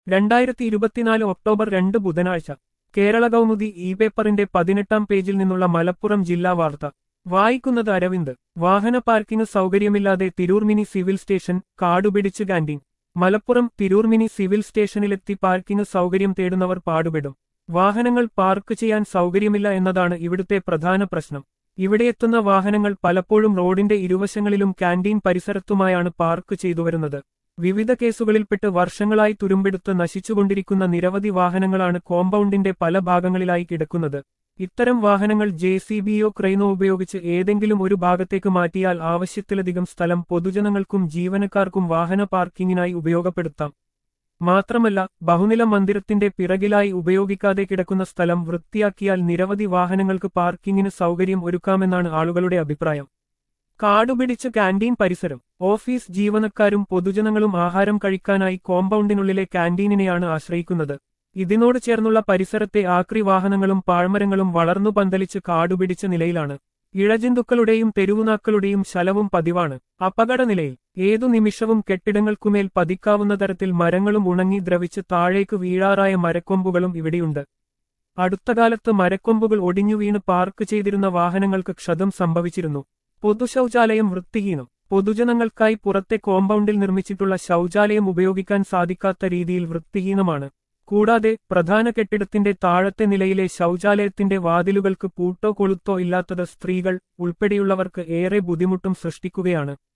2024 October 2 ബുധനാഴ്ച Kerala Kaumudi E പേപ്പറിന്റെ 18-ാം പേജിൽ നിന്നുള്ള മലപ്പുറം ജില്ലാ വാർത്ത വായിക്കുന്നത് അരവിന്ദ്. വാഹന പാർക്കിംഗ് സൗകര്യമില്ലാതെ തിരൂർ മിനി സിവിൽ സ്റ്റേഷൻ, കാടുപിടിച്ച് canteen. Malappuram Tirur mini civil സ്റ്റേഷനിലെത്തി പാർക്കിംഗ് സൗകര്യം തേടുന്നവർ പാടുപെടും. വാഹനങ്ങൾ പാർക്ക് ചെയ്യാൻ സൗകര്യമില്ല എന്നതാണ് ഇവിടുത്തെ പ്രധാന പ്രശ്നം. ഇവിടെയെത്തുന്ന വാഹനങ്ങൾ പലപ്പോഴും റോഡിന്റെ ഇരുവശങ്ങളിലും കാന്റീൻ പരിസരത്തുമായാണ് പാർക്ക് ചെയ്തുവരുന്നത്. വിവിധ കേസുകളിൽപ്പെട്ട് വർഷങ്ങളായി തുരുമ്പെടുത്ത് നശിച്ചുകൊണ്ടിരിക്കുന്ന നിരവധി വാഹനങ്ങളാണ് കോമ്പൗണ്ടിന്റെ പല ഭാഗങ്ങളിലായി കിടക്കുന്നത്. ഇത്തരം വാഹനങ്ങൾ ജെസിബിയോ ക്രെയിനോ ഉപയോഗിച്ച് ഏതെങ്കിലും ഒരു ഭാഗത്തേക്ക് മാറ്റിയാൽ ആവശ്യത്തിലധികം സ്ഥലം പൊതുജനങ്ങൾക്കും ജീവനക്കാർക്കും വാഹന പാർക്കിങ്ങിനായി ഉപയോഗപ്പെടുത്താം. മാത്രമല്ല, ബഹുനില മന്ദിരത്തിന്റെ പിറകിലായി ഉപയോഗിക്കാതെ കിടക്കുന്ന സ്ഥലം വൃത്തിയാക്കിയാൽ നിരവധി വാഹനങ്ങൾക്ക് പാർക്കിങ്ങിന് സൗകര്യം ഒരുക്കാമെന്നാണ് ആളുകളുടെ അഭിപ്രായം. കാടുപിടിച്ച കാന്റീൻ പരിസരം. ഓഫീസ് ജീവനക്കാരും പൊതുജനങ്ങളും ആഹാരം കഴിക്കാനായി കോമ്പൗണ്ടിനുള്ളിലെ കാന്റീനിനെയാണ് ആശ്രയിക്കുന്നത്. ഇതിനോട് ചേർന്നുള്ള പരിസരത്തെ ആക്രി വാഹനങ്ങളും പാഴ്മരങ്ങളും വളർന്നു പന്തലിച്ച് കാടുപിടിച്ച നിലയിലാണ്. ഇഴജന്തുക്കളുടെയും തെരുവുനാക്കളുടെയും ശലവും പതിവാണ്. അപകടനിലയിൽ. ഏതു നിമിഷവും കെട്ടിടങ്ങൾക്കുമേൽ പതിക്കാവുന്ന തരത്തിൽ മരങ്ങളും ഉണങ്ങി ദ്രവിച്ച് താഴേക്ക് വീഴാറായ മരക്കൊമ്പുകളും ഇവിടെയുണ്ട്. അടുത്തകാലത്ത് മരക്കൊമ്പുകൾ ഒടിഞ്ഞു വീണ് പാർക്ക് ചെയ്തിരുന്ന വാഹനങ്ങൾക്ക് ക്ഷതം സംഭവിച്ചിരുന്നു. പൊതുശൗചാലയം വൃത്തിഹീനം. പൊതുജനങ്ങൾക്കായി പുറത്തെ കോമ്പൗണ്ടിൽ നിർമ്മിച്ചിട്ടുള്ള ശൗചാലയം ഉപയോഗിക്കാൻ സാധിക്കാത്ത രീതിയിൽ വൃത്തിഹീനമാണ്. കൂടാതെ പ്രധാന കെട്ടിടത്തിന്റെ താഴത്തെ നിലയിലെ ശൗചാലയത്തിന്റെ വാതിലുകൾക്ക് പൂട്ടോ കൊളുത്തോ ഇല്ലാത്തത് സ്ത്രീകൾ ഉൾപ്പെടെയുള്ളവർക്ക് ഏറെ ബുദ്ധിമുട്ടും സൃഷ്ടിക്കുകയാണ്.